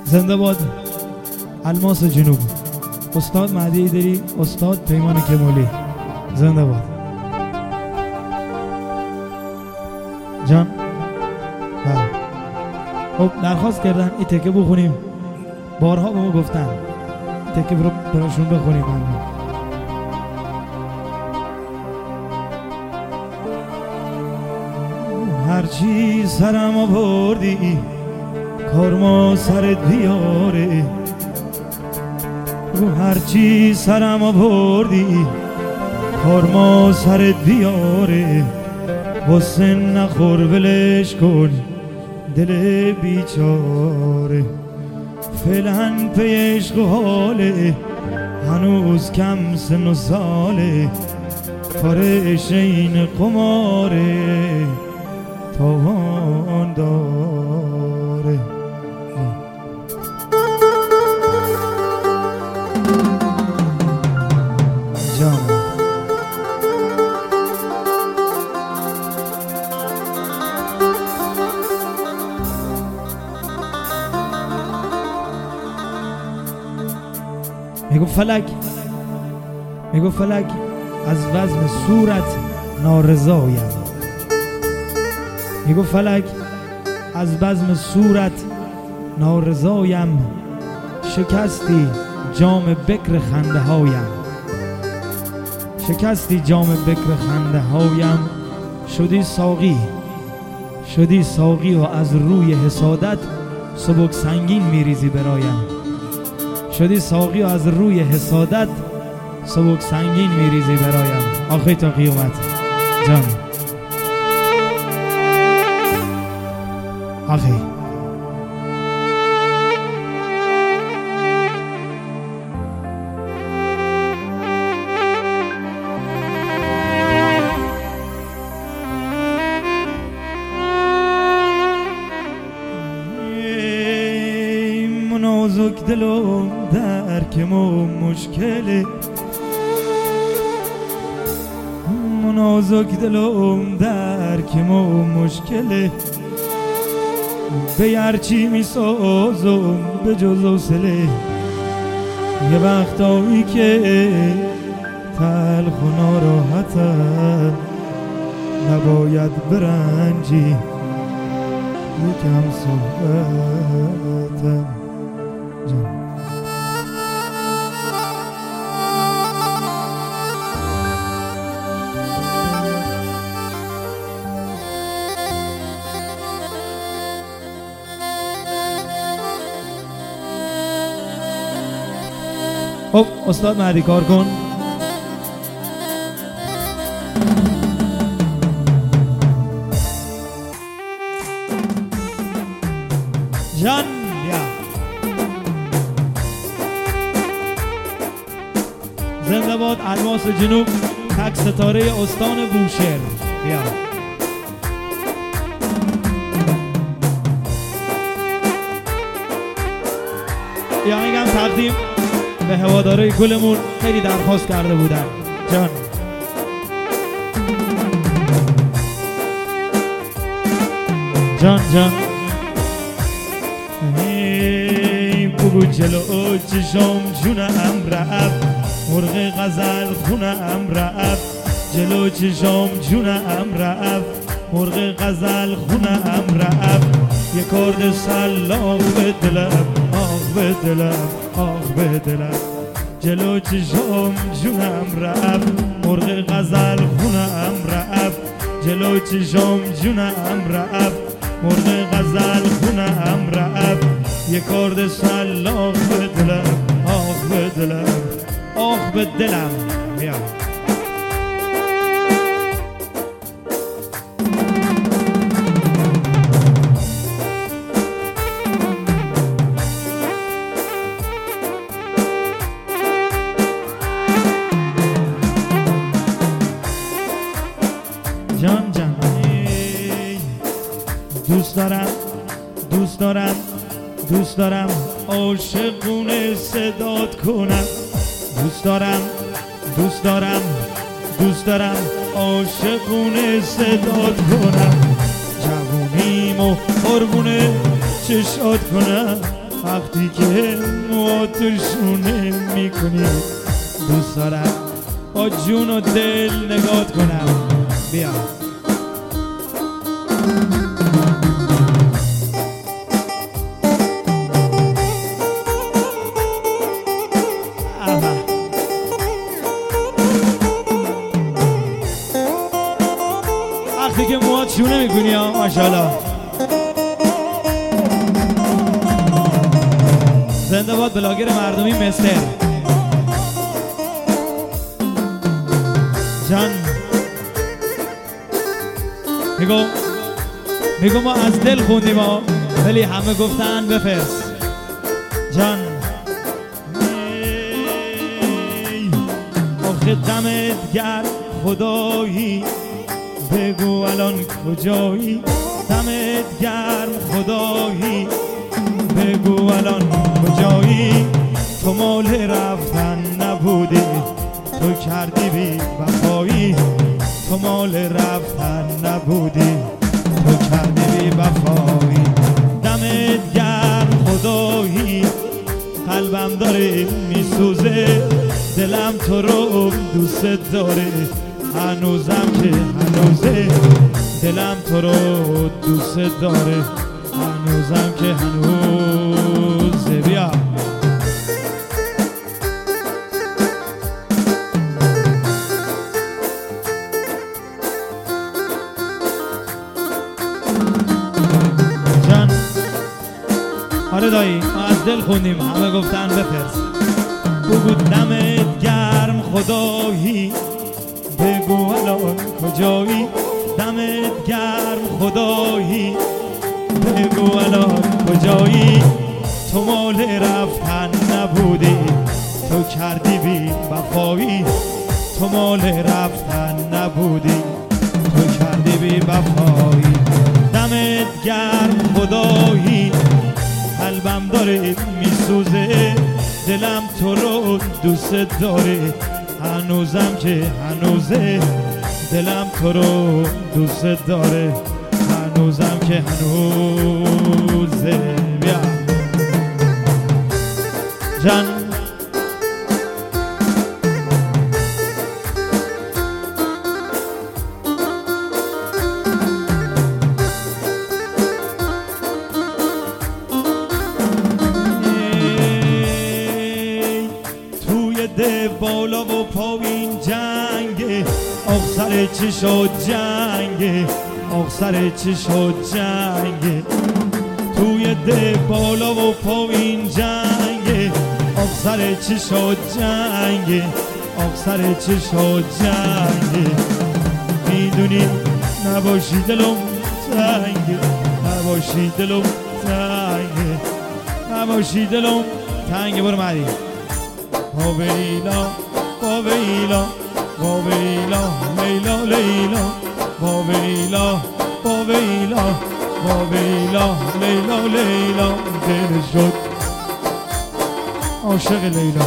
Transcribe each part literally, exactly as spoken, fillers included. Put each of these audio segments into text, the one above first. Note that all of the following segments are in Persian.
زنده باد الماس جنوب، استاد مهدی ایدری، استاد پیمان کمالی، زنده باد. جان بله. خب درخواست کردن این تکه بخونیم، بارها به ما گفتن این تکه رو براشون بخونیم. هرچی سرم آوردی کارما سرت بیاره، هرچی سرم آوردی کارما سرت بیاره، واسه نخور ولش کن دل بیچاره، فعلا پی عشق و حاله هنوز کم سن و ساله، کارش این قماره تاوان داره. جان میگو فلک، میگو فلک از وزن صورت نارضایم، میگو فلک از بزم صورت نارضایم، شکستی جام بکر خنده هایم، شکستی جام بکر خنده هایم، شدی ساقی شدی ساقی و از روی حسادت سبک سنگین میریزی برایم، شدی ساقی و از روی حسادت سبک سنگین میریزی برایم، آخی تا قیامت. جان آخی نازک دلم درکم و مشکله، نازک دلم درکم و مشکله، به هرچی می سازم به جز حوصله، یه وقتایی که تلخ و ناراحتم نباید برنجی یکم صحبتم. جان خب استاد مهدی کار کن. جان بیا زنده باد الماس جنوب، تک ستاره استان بوشهر. بیا یا میگم تقدیم به هوادارای گلمون، خیلی درخواست کرده بودن. جان جان جان ای بگو جلو چشم جونم رفت، مرغ غزل خونم رفت، جلو چشم جونم رفت، مرغ غزل خونم رفت، یک کارد سلاخ به دلم، آخ به دلم، آخ به دلم، جلو چشم جونم رفت، مرغ غزل خونم رفت، جلو چشم جونم رفت، مرغ غزل خونم رفت، یک کارد سلاخ به دلم، آخ به دلم، آخ به دلم. بیا جان جان دوست دارم دوست دارم دوست دارم عاشقونه صدات کنم، دوست دارم دوست دارم دوست دارم عاشقونه صدات کنم، جوونیمو قربونه چشات کنم، وقت وقتی که ما توشونه میکنی دوست دارم با جون و دل نگات کنم. بیا وقتی که موهات شونه میکنی ها ماشاءالله. زنده باد بلاگر مردمی مستر جان. میگو میگو ما از دل خوندیم ها ولی همه گفتن بفرست جان. آخه دمت گرم خدایی بگو الان کجایی. دمت گرم خدایی بگو الان کجایی. تو مال رفتن نبودی تو کردی بی وفایی. تو مال رفتن نبودی تو کردی بی وفایی. دمت گرم خدایی قلبم داره میسوزه دلم تو رو دوست داره هنوزم که هنوزه دلم تو رو دوست داره هنوزم که هنوزه. بیا جان. آره دایی ما از دل خوندیم همه گفتن بفرست. بگو دمت گرم خدایی بگو الان کجایی. دمت گرم خدایی بگو الان کجایی. تو مال رفتن نبودی تو کردی بی وفایی. تو مال رفتن نبودی تو کردی بی وفایی. دمت گرم خدایی قلبم داره میسوزه دلم تو رو دوست داره هنوزم که هنوزه دلم تو رو دوست داره هنوزم که هنوزه. بیا جان. توی ده بالا و پایین جنگه آخ سر چی شد جنگه آخ سر چی شد جنگه. توی ده بالا و پایین جنگه آخ سر چی شد جنگه آخ سر چی شد جنگه. میدونی نباشی دلم تنگه نباشی دلم تنگه نباشی دلم تنگه. برو مردی با ویلا با ویلا با ویلا لیلا لیلا با ویلا با ویلا با ویلا لیلا لیلا. دل شد عاشق لیلا.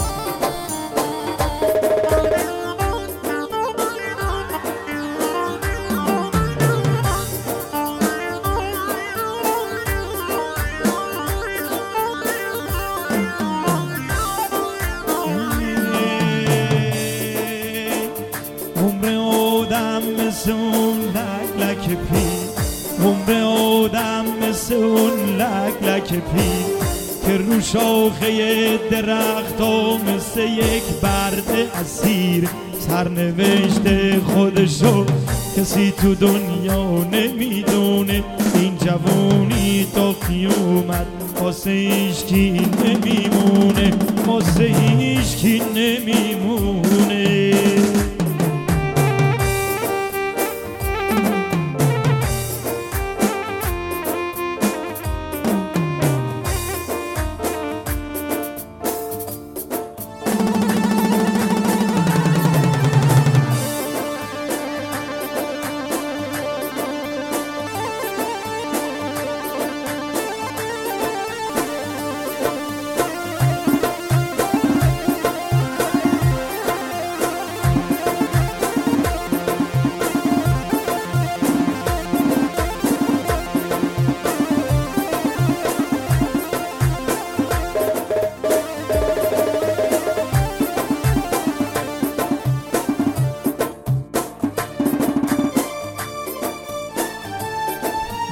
اون لک لک پی عمر آدم مثل اون لک لک پی که رو شاخه درخت ها مثل یک برد اسیر سرنوشت خودشو کسی تو دنیا نمیدونه. این جوونی تا قیامت واسه هیچکی نمیمونه واسه هیچکی نمیمونه.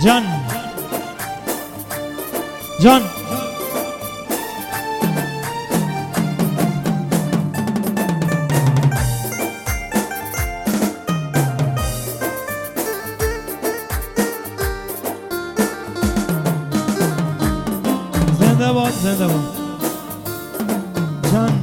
جان جان زنده باد زنده باد جان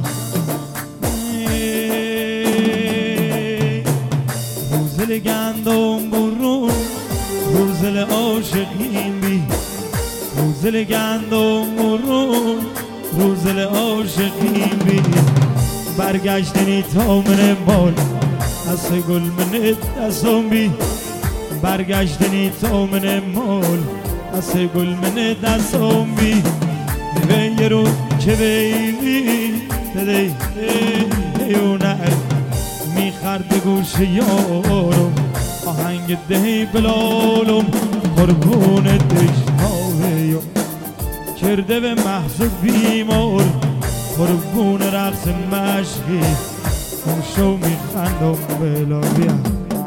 روزل گندم برون روزل عاشقیم بی روزل گندم برون روزل عاشقیم بی برگشتنی تا من مال دست گل من دستم بی برگشتنی تا من مال دست گل من دستم بی به یه رو که بیمی دده دیونه میخرد گوش یارم آهنگ ده بلالم قربون دشتاوه کرده به محض بیمار قربون رقص مشقی خوشو میخندم بلالیم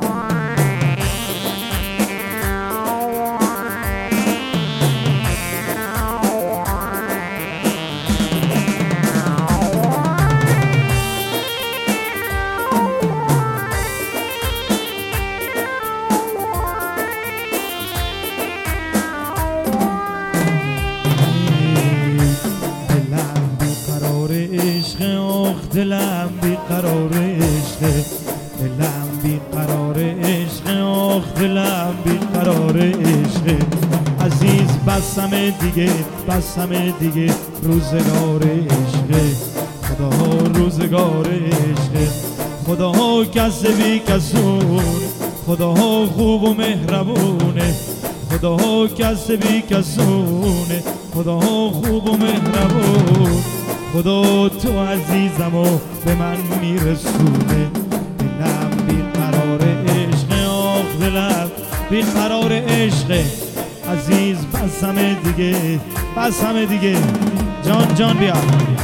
دلم بی قرار عشق دلم بی قرار عشق آخ دلم بی قرار عشق عزیز بسم دیگه بسم دیگه روزگار عشق خدا روزگار عشق خدا کس بی کسون خدا خوب و مهربونه خدا کس بی کسونه خدا خوب و مهربون خدا تو عزیزم و به من میرسونه دلم بی قرار عشق آخ دلم بی قرار عشق عزیز بس همه دیگه بس همه دیگه جان جان بیا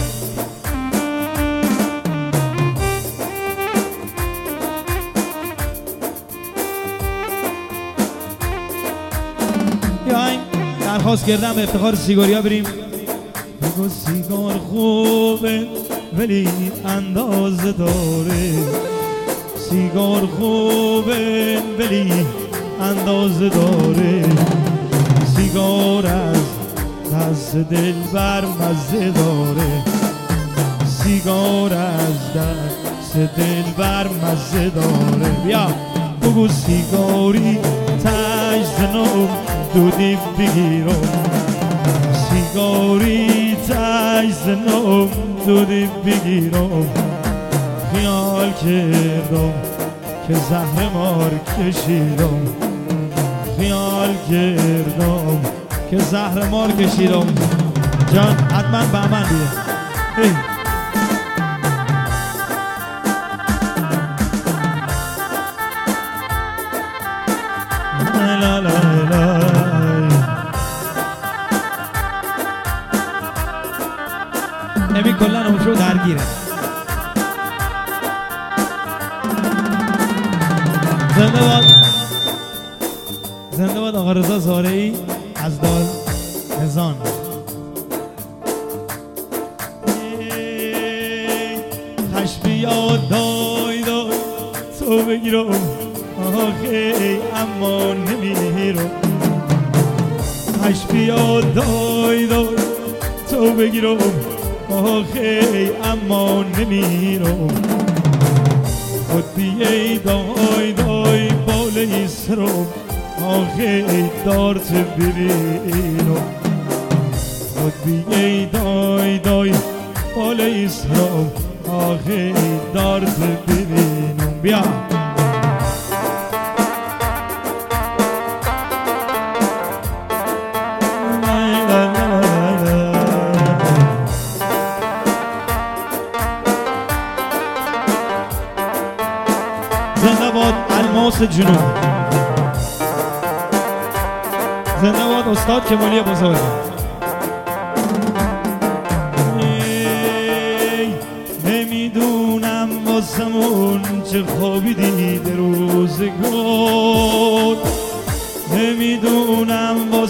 بیاین درخواست کردم به افتخار سیگاریا بریم بگو سیگار خوبه ولی اندازه داره سیگار خوبه ولی اندازه داره سیگار از دست دل بر مزه داره سیگار از دست دل بر مزه داره بیا بگو سیگاری تش زنم دودی بگیرم سیگاری تش زنم دودی بگیرم خیال کردم که زهر مار کشیدم خیال کردم که زهر مار کشیدم جان حتما به من بیه لا لا لا نمی کلن اونجا درگیره زنده باد زنده باد آقا رضا زارعی از دال نزان خش بیاد دای دای تو بگیرم آخه اما نمیرم خش بیاد دای دای تو بگیرم آخه اما نمیرم خود بیای دای دای بالای سرم آخه دارت ببینم خود بیای دای دای بالای سرم آخه دارت ببینم بیا زنده باد الماس جنوب زنده باد استاد کمالی بزرگ نمیدونم واسمون چه خوابی دیده روزگار نمیدونم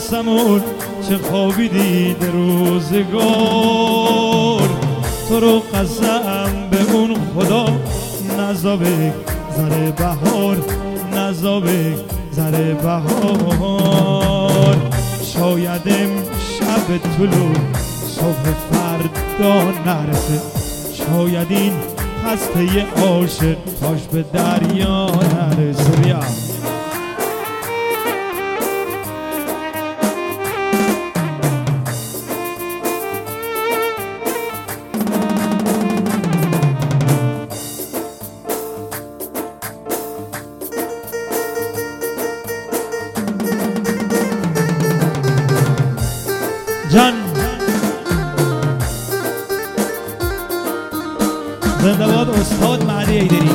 یاسمون چه خوابیدی در روزگار، تو رو قسم به اون خدا نزابه زر بهار، نزابه زر بهار. شاید امشب طلوع صبح فردا نرسه، شاید این خسته عاشق تاش به دریا نرسه. بیا جان زنده باد استاد مهدی حیدری.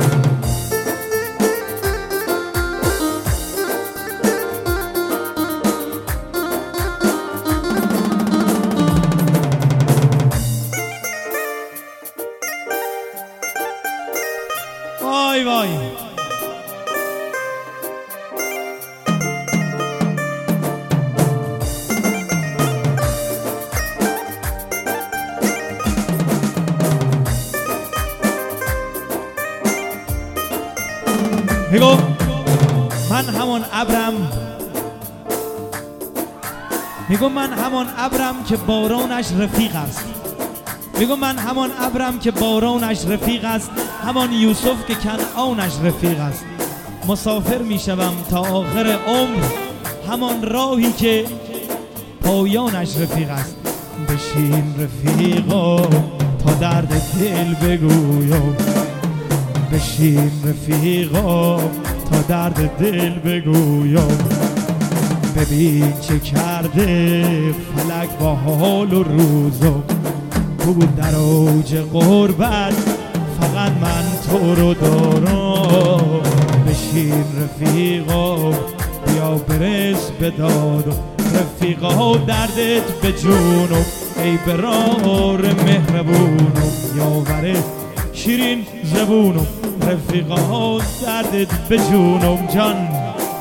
وای وای میگو من همان ابرم، میگو من همان ابرم که بارانش رفیق است، میگو من همان ابرم که بارانش رفیق است، همان یوسف که کنعانش رفیق است. مسافر میشوم تا آخر عمر، همان راهی که پایانش رفیق است. بشین رفیقا تا درد دل بگویم، بشین رفیقا تا درد دل بگویم. ببین چه کرده فلک با حال و روزم، بود در اوج غربت فقط من تو رو دارم. بشین رفیقا بیا برس به دادم، رفیقا دردت به جونم ای برار مهربونم، یاور شیرین زبونم رفیقا دردت به جونم. جان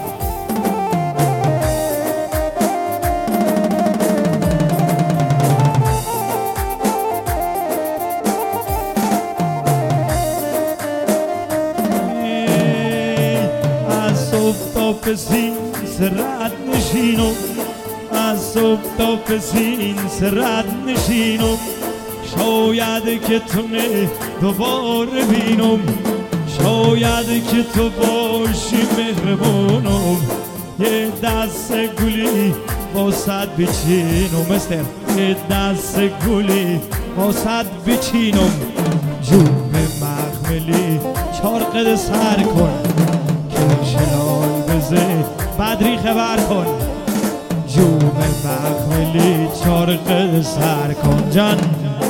از صبح تا پسین سرد نشینم، از صبح تا پسین سرد نشینم. شاید که تو نه دوباره بینم، شاید که تو باشی مهربونم. یه دست گلی واسد بچینم مستر، یه دست گلی واسد بچینم. جون مخملی چارقد سر کن که شلال بزه بدری خبر کن. جون مخملی چارقد سر کن. جان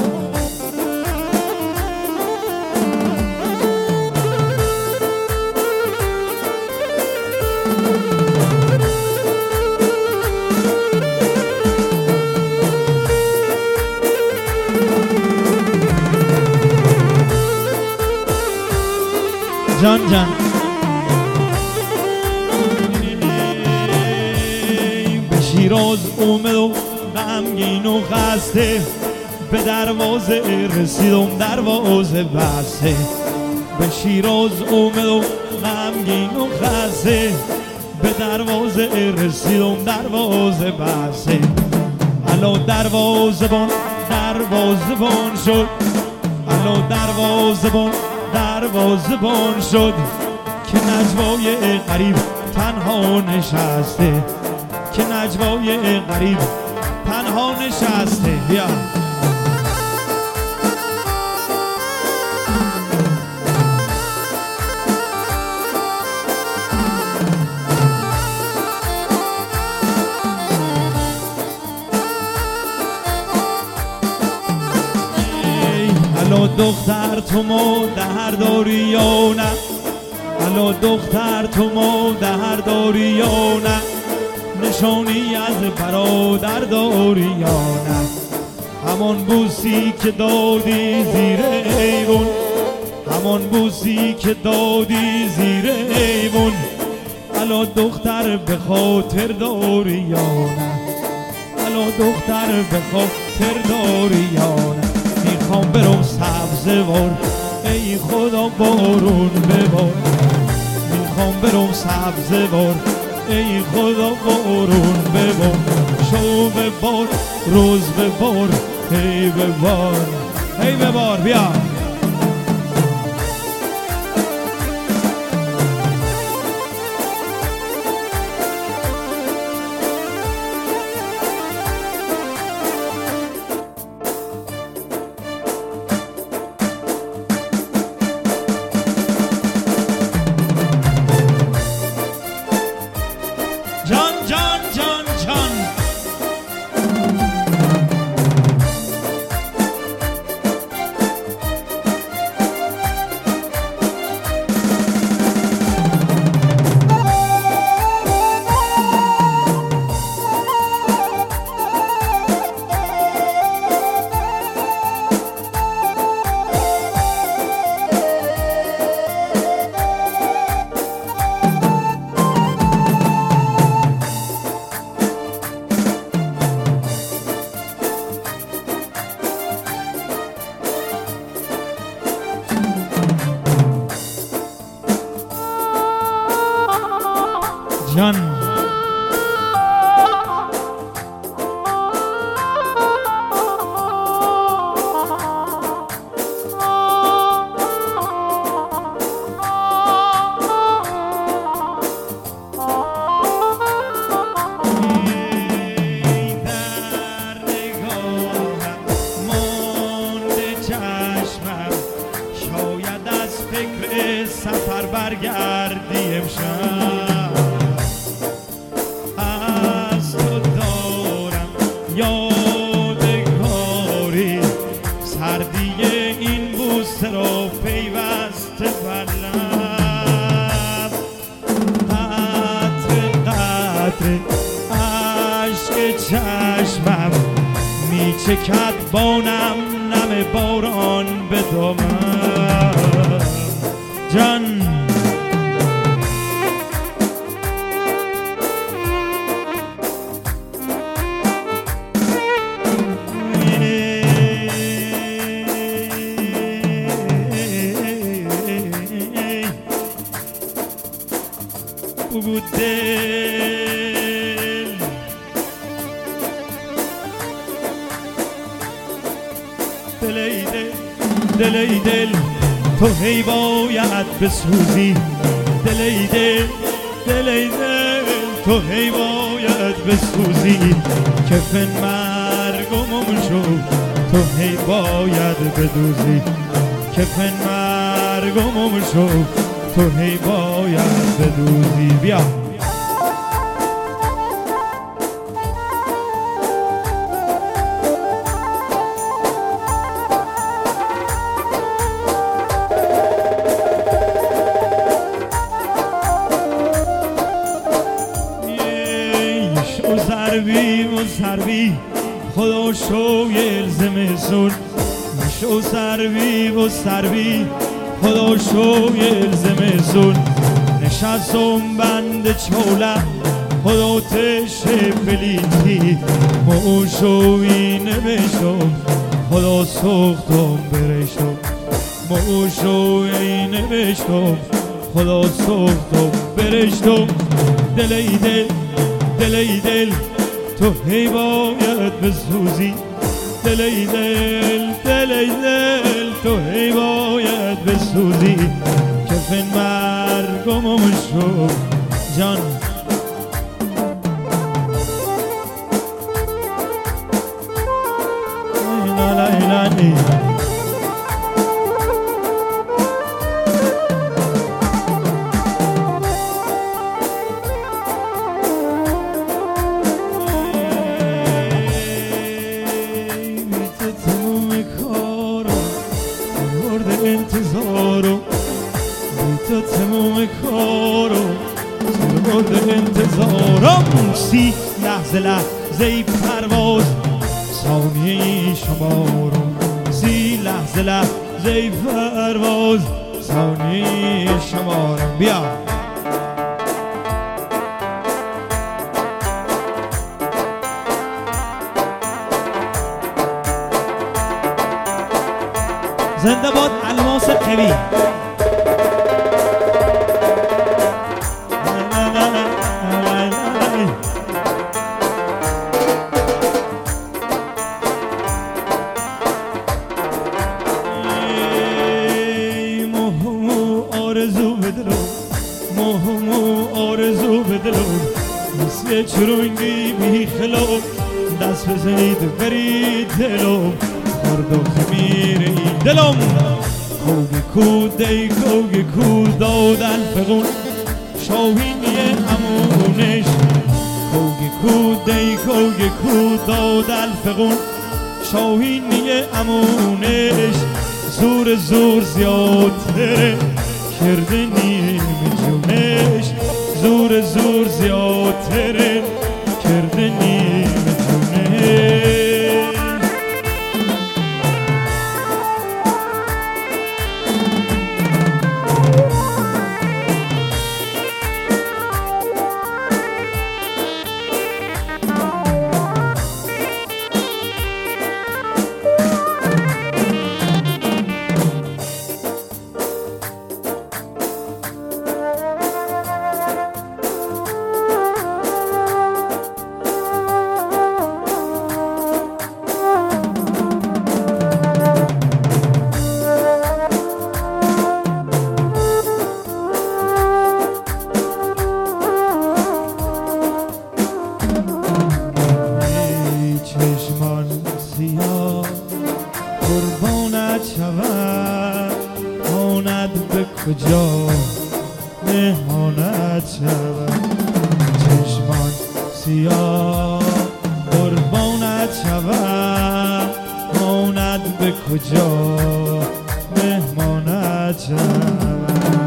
جان جان به شیراز اومد و غمگین و خسته، به دروازه رسیدم دروازه بسته. به شیراز اومد و غمگین و خسته، به دروازه رسیدم دروازه بسته. الو دروازه بان دروازه بان شد، الو دروازه بان دروازه بان شد که نجوای غریب تنها نشسته، که نجوای غریب تنها نشسته. بیا الو دختر تو مادر داری یا نه، الو دختر تو مادر داری یا نه، نشانی از برادر داری یا نه. همان بوسی که دادی زیر ایوون، همان بوسی که دادی زیر ایوون، الو دختر به خاطر داری یا نه، الو دختر به خاطر داری یا نه. میخوام برم سبزوار ای خدا بارون ببار، میخوام برم سبزوار ای خدا بارون ببار. شو ببار روز ببار هی ببار هی ببار. بیا جان جان جان جان جان شاید از فکر سفر برگردی امشب، از تو دارم یادگاری سردی این بوسه را پیوسته بر لب. قطره قطره عشق چشمم میچکد با نم نم باران به دامم. جان بگو دل دل ای دل دل ای دل تو هی باید بسوزی. دل ای دل دل ای دل تو هی باید بسوزی. کفن مرگمم شو تو هی باید بدوزی. کفن مرگمم شو تو هی باید بدوزی. بیا شو سروی و سروی خدا شوی زمستون. شو سروی و سروی خدا شوی زمستون. نشستم بند چوله خدا تش پلیتی. موشوی نوشتم خدا سوختم برشتم. موشوی نوشتم خدا سوختم برشتم. دل ای دل دل ای دل تو هی باید بسوزی. دل ای دل دل ای دل تو هی باید بسوزی. کفن مرگمم شو جان لا لا لا لا انتظارو تو تموم کارو سربرد انتظارم. سی لحظه لحظه پرواز ثانیه شمارم. سی لحظه لحظه پرواز ثانیه شمارم. بیا زنده باد الماس قوی. مهمو آرزو بدلو مهمو آرزو بدلو مثل چرونگی بیخلو دست بزنید برید دلو خرد و خمیر این دلم کوگی کود ای کوگی کود داد الفقون شاهینی امونش کوگی کود ای کوگی کود داد الفقون شاهینی امونش زور زور زیادتره کرده نیم جونش زور زور زیادتره کرده نیم جونش. قربانت شود ماند به کجا مهمانت شود چشمان سیاه قربانت شود ماند به کجا مهمانت شود.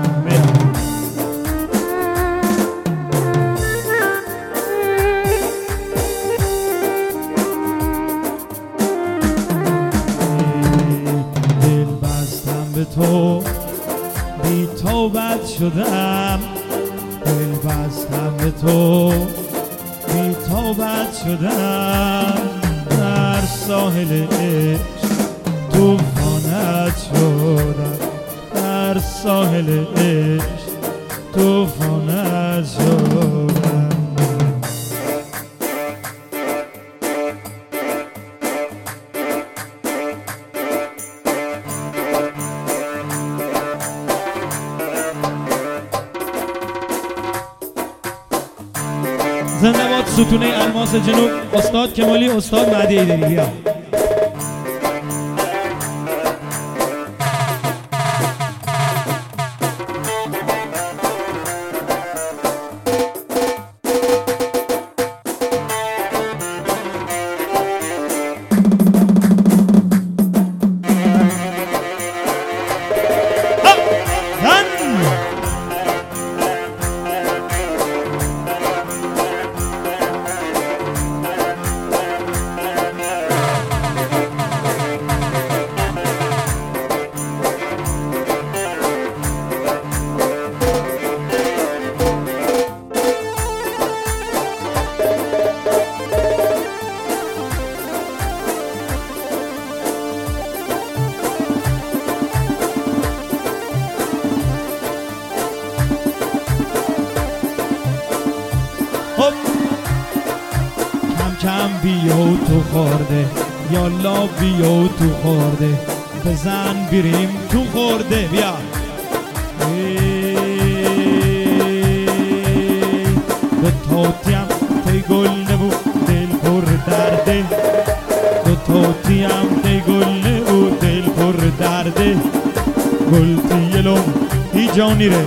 تو بی توبت شدم دل بستم به تو بی توبت شدم در ساحل عشق توفانت شدم در ساحل عشق توفانت شدم. زنده باد ستونه الماس جنوب استاد کمالی استاد مهدی ایدری. بیا کم بیا تو خورده یالا بیا تو خورده بزن بریم تو خورده. بیا به توتیم تی گل نبو دل پر درده به توتیم تی گل نبو دل پر درده گل تیلم هی جانی ره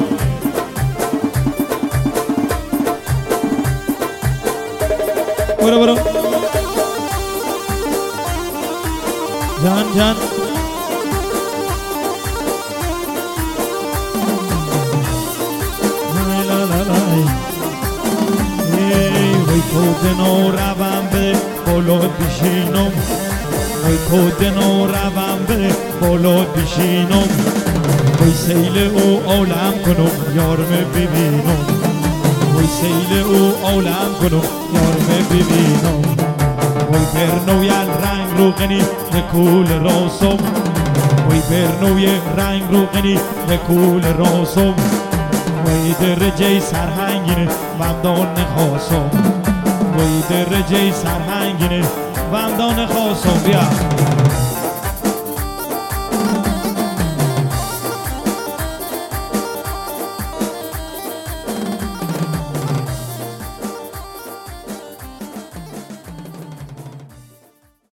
برو برو جان جان لا لا لا ای وی کودنو روم به بالا بشینم وی کودنو روم به بالا بشینم وی سیل او عالم کنم یارم ببینم وی سیل او عالم کنم یارم ببینم وی پرنوی رنگ رو غنی نکول راسم وی برنوی رنگ رو قنی نکول راسم وی درجه سرهنگینه ومدان خاصم وی درجه سرهنگینه ومدان خاصم بیا